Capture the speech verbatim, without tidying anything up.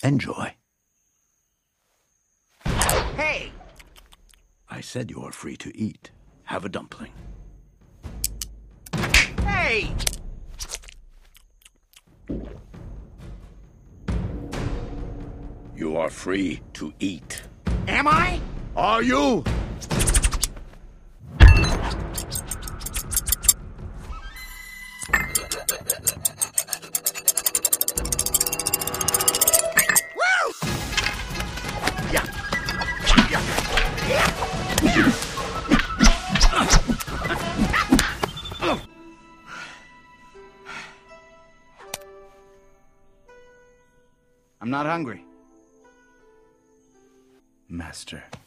Enjoy. Hey! I said you are free to eat. Have a dumpling. Hey! You are free to eat. Am I? Are you? I'm not hungry. Master.